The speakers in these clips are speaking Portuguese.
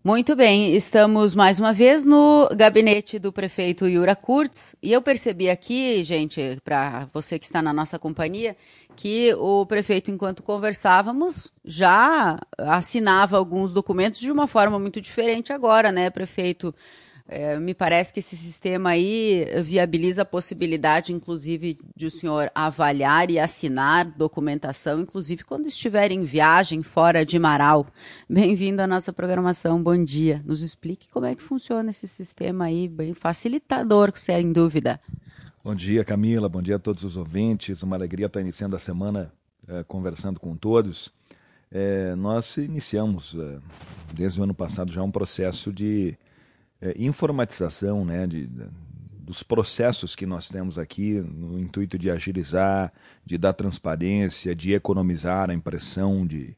Muito bem, estamos mais uma vez no gabinete do prefeito Yura Kurtz e eu percebi aqui, gente, para você que está na nossa companhia, que o prefeito, enquanto conversávamos, já assinava alguns documentos de uma forma muito diferente agora, né, prefeito? Me parece que esse sistema aí viabiliza a possibilidade, inclusive, de o senhor avaliar e assinar documentação, inclusive quando estiver em viagem fora de Marau. Bem-vindo à nossa programação, bom dia. Nos explique como é que funciona esse sistema aí, bem facilitador, sem dúvida. Bom dia, Camila, bom dia a todos os ouvintes. Uma alegria estar iniciando a semana conversando com todos. Nós iniciamos, desde o ano passado, já um processo de informatização, né, dos processos que nós temos aqui no intuito de agilizar, de dar transparência, de economizar a impressão de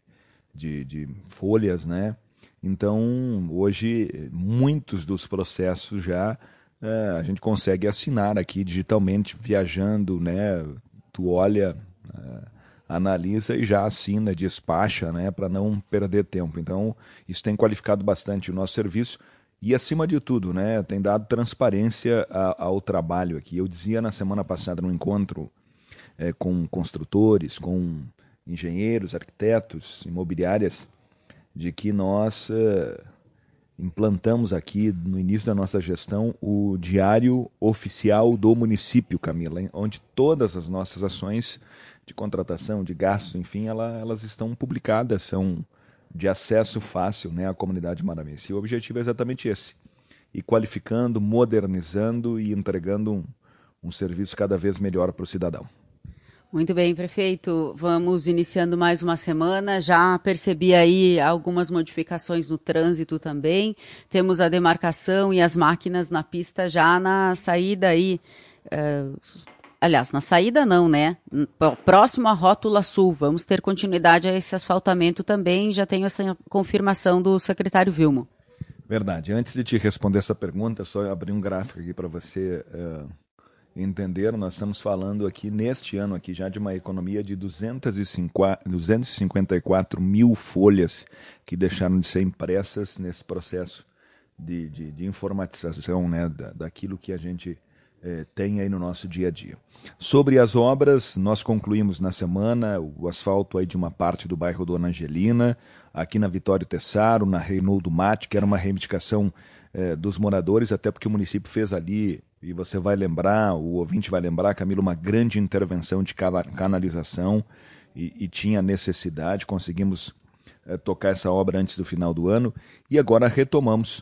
folhas, né? Então, hoje, muitos dos processos já a gente consegue assinar aqui digitalmente, viajando, né? Tu olha, analisa e já assina, despacha, né? Para não perder tempo. Então, isso tem qualificado bastante o nosso serviço. E, acima de tudo, né, tem dado transparência ao trabalho aqui. Eu dizia na semana passada, num encontro com construtores, com engenheiros, arquitetos, imobiliárias, de que nós implantamos aqui, no início da nossa gestão, o Diário Oficial do Município, Camila, onde todas as nossas ações de contratação, de gastos, enfim, elas estão publicadas, são de acesso fácil, né, à comunidade maravense. E o objetivo é exatamente esse, ir qualificando, modernizando e entregando um serviço cada vez melhor para o cidadão. Muito bem, prefeito. Vamos iniciando mais uma semana. Já percebi aí algumas modificações no trânsito também. Temos a demarcação e as máquinas na pista já na saída aí. Aliás, na saída não, né? Próximo à Rótula Sul. Vamos ter continuidade a esse asfaltamento também. Já tenho essa confirmação do secretário Vilmo. Verdade. Antes de te responder essa pergunta, só abrir um gráfico aqui para você entender. Nós estamos falando aqui, neste ano, aqui, já de uma economia de 254 mil folhas que deixaram de ser impressas nesse processo de informatização, né, daquilo que a gente tem aí no nosso dia a dia. Sobre as obras, nós concluímos na semana o asfalto aí de uma parte do bairro Dona Angelina, aqui na Vitório Tessaro, na Reinaldo Mate, que era uma reivindicação dos moradores, até porque o município fez ali, e você vai lembrar, o ouvinte vai lembrar, Camilo, uma grande intervenção de canalização e tinha necessidade, conseguimos tocar essa obra antes do final do ano, e agora retomamos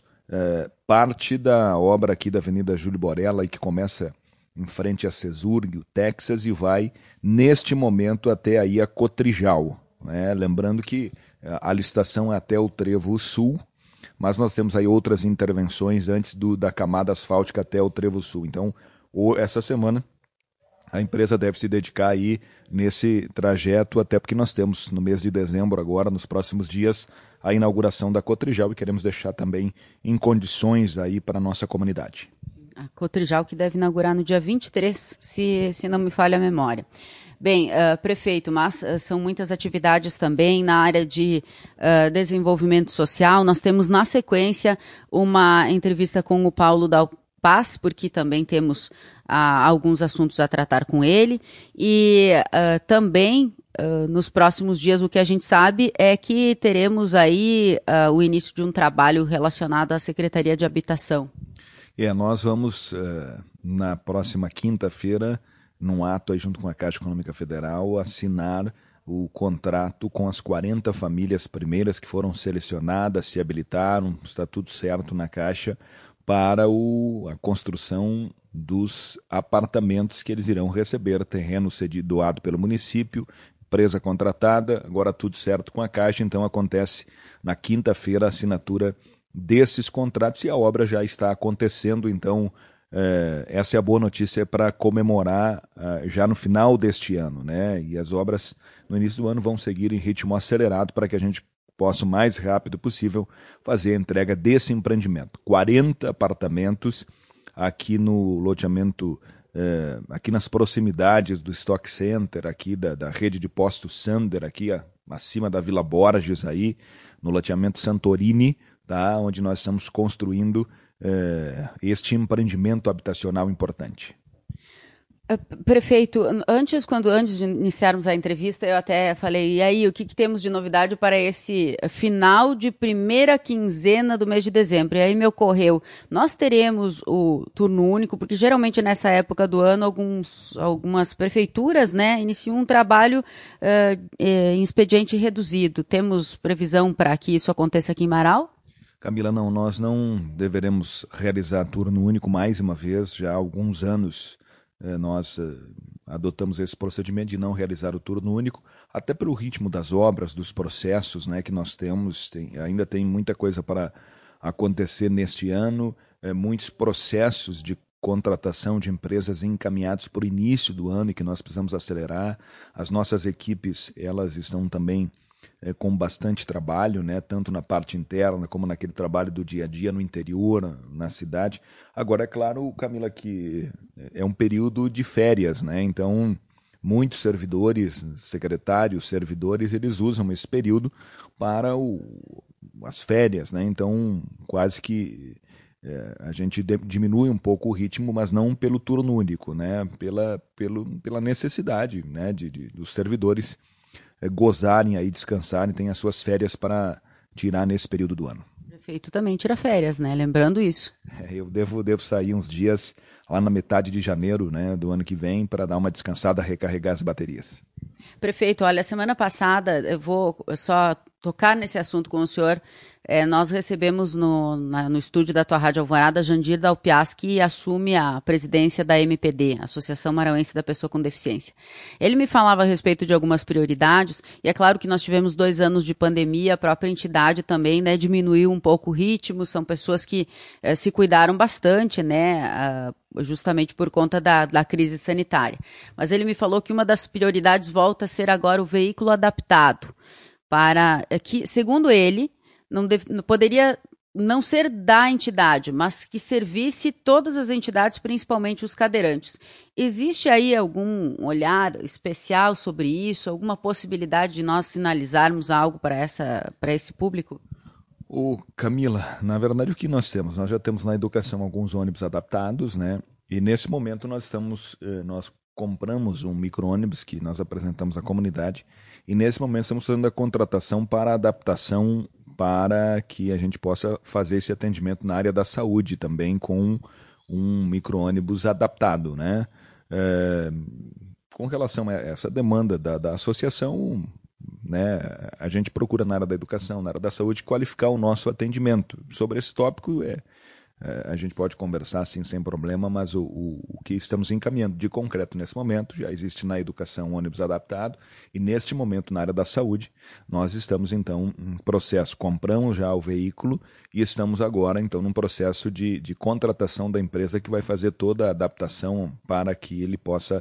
parte da obra aqui da Avenida Júlio Borella, que começa em frente a Cesurg, o Texas, e vai, neste momento, até aí a Cotrijal, né? Lembrando que a licitação é até o Trevo Sul, mas nós temos aí outras intervenções antes da camada asfáltica até o Trevo Sul. Então, essa semana, a empresa deve se dedicar aí nesse trajeto, até porque nós temos no mês de dezembro agora, nos próximos dias, a inauguração da Cotrijal e queremos deixar também em condições aí para a nossa comunidade. A Cotrijal que deve inaugurar no dia 23, se não me falha a memória. Bem, prefeito, mas são muitas atividades também na área de desenvolvimento social. Nós temos na sequência uma entrevista com o Paulo Dalpaz, porque também temos alguns assuntos a tratar com ele. E também, nos próximos dias, o que a gente sabe é que teremos aí o início de um trabalho relacionado à Secretaria de Habitação. Nós vamos, na próxima quinta-feira, num ato aí junto com a Caixa Econômica Federal, assinar o contrato com as 40 famílias primeiras que foram selecionadas, se habilitaram, está tudo certo na Caixa, para a construção dos apartamentos que eles irão receber, terreno doado pelo município, empresa contratada, agora tudo certo com a Caixa, então acontece na quinta-feira a assinatura desses contratos e a obra já está acontecendo, então essa é a boa notícia para comemorar já no final deste ano, né? E as obras no início do ano vão seguir em ritmo acelerado para que a gente possa o mais rápido possível fazer a entrega desse empreendimento. 40 apartamentos aqui no loteamento, aqui nas proximidades do Stock Center, aqui da rede de postos Sander, aqui acima da Vila Borges, aí, no loteamento Santorini, tá? Onde nós estamos construindo este empreendimento habitacional importante. Prefeito, antes de iniciarmos a entrevista, eu até falei, e aí, o que temos de novidade para esse final de primeira quinzena do mês de dezembro? E aí me ocorreu, nós teremos o turno único, porque geralmente nessa época do ano algumas prefeituras, né, iniciam um trabalho em expediente reduzido. Temos previsão para que isso aconteça aqui em Marau? Camila, não, nós não deveremos realizar turno único mais uma vez, já há alguns anos. Nós adotamos esse procedimento de não realizar o turno único, até pelo ritmo das obras, dos processos, né, que nós temos. Ainda tem muita coisa para acontecer neste ano, muitos processos de contratação de empresas encaminhados para o início do ano e que nós precisamos acelerar. As nossas equipes, elas estão também com bastante trabalho, né, tanto na parte interna como naquele trabalho do dia a dia no interior, na cidade. Agora, é claro, Camila, que é um período de férias, né? Então, muitos servidores, secretários, servidores, eles usam esse período para as férias, né? Então, quase que a gente diminui um pouco o ritmo, mas não pelo turno único, né? Pela necessidade, né, dos servidores gozarem aí, descansarem, tem as suas férias para tirar nesse período do ano. O prefeito também tira férias, né? Lembrando isso. Eu devo sair uns dias lá na metade de janeiro, né, do ano que vem, para dar uma descansada, recarregar as baterias. Prefeito, olha, semana passada, eu vou só tocar nesse assunto com o senhor. Nós recebemos no estúdio da tua Rádio Alvorada, Jandir Dalpiaz, que assume a presidência da MPD, Associação Marauense da Pessoa com Deficiência. Ele me falava a respeito de algumas prioridades, e é claro que nós tivemos 2 anos de pandemia, a própria entidade também, né, diminuiu um pouco o ritmo, são pessoas que se cuidaram bastante, né, justamente por conta da crise sanitária. Mas ele me falou que uma das prioridades volta a ser agora o veículo adaptado, para que, segundo ele, poderia não ser da entidade, mas que servisse todas as entidades, principalmente os cadeirantes. Existe aí algum olhar especial sobre isso, alguma possibilidade de nós sinalizarmos algo para esse público? Camila, na verdade o que nós temos? Nós já temos na educação alguns ônibus adaptados, né? E nesse momento nós compramos um micro-ônibus que nós apresentamos à comunidade e nesse momento estamos fazendo a contratação para adaptação para que a gente possa fazer esse atendimento na área da saúde também com um micro-ônibus adaptado, né? Com relação a essa demanda da associação, né, a gente procura na área da educação, na área da saúde, qualificar o nosso atendimento. Sobre esse tópico, a gente pode conversar assim sem problema, mas o que estamos encaminhando de concreto nesse momento, já existe na educação ônibus adaptado, e neste momento na área da saúde, nós estamos então em processo, compramos já o veículo e estamos agora então num processo de contratação da empresa que vai fazer toda a adaptação para que ele possa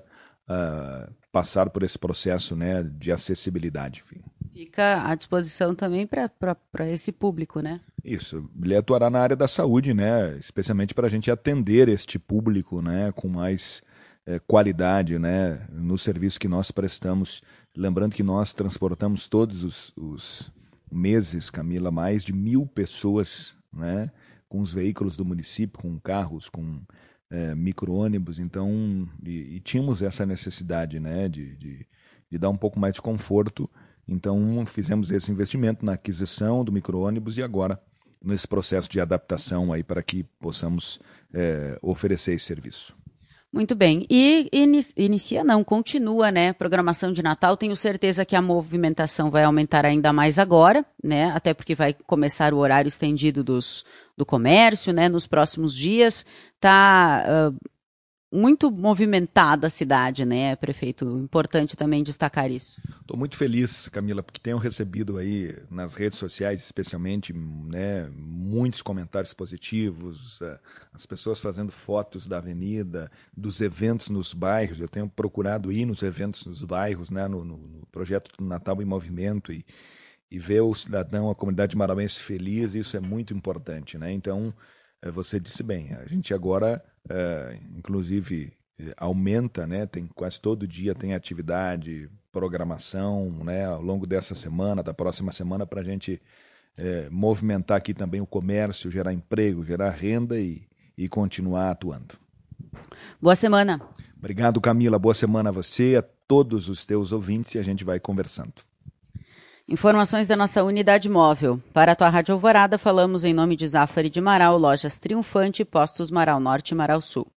passar por esse processo, né, de acessibilidade. Enfim. Fica à disposição também para esse público, né? Isso, ele atuará na área da saúde, né, especialmente para a gente atender este público, né, com mais qualidade, né, no serviço que nós prestamos. Lembrando que nós transportamos todos os meses, Camila, mais de 1.000 pessoas, né, com os veículos do município, com carros, com micro-ônibus, então, e tínhamos essa necessidade, né, de dar um pouco mais de conforto. Então, fizemos esse investimento na aquisição do micro-ônibus e agora nesse processo de adaptação aí para que possamos oferecer esse serviço. Muito bem. E continua, né? Programação de Natal. Tenho certeza que a movimentação vai aumentar ainda mais agora, né? Até porque vai começar o horário estendido do comércio, né? Nos próximos dias. Tá muito movimentada a cidade, né, prefeito? Importante também destacar isso. Estou muito feliz, Camila, porque tenho recebido aí nas redes sociais, especialmente, né, muitos comentários positivos, as pessoas fazendo fotos da avenida, dos eventos nos bairros. Eu tenho procurado ir nos eventos nos bairros, né, no projeto do Natal em Movimento e ver o cidadão, a comunidade marauense feliz. Isso é muito importante, né? Então, você disse bem, a gente agora, inclusive, aumenta, né? Tem quase todo dia tem atividade, programação, né? Ao longo dessa semana, da próxima semana, para a gente movimentar aqui também o comércio, gerar emprego, gerar renda e continuar atuando. Boa semana. Obrigado, Camila. Boa semana a você, a todos os teus ouvintes, e a gente vai conversando. Informações da nossa unidade móvel. Para a tua Rádio Alvorada, falamos em nome de Zafari de Marau, Lojas Triunfante, Postos Marau Norte e Marau Sul.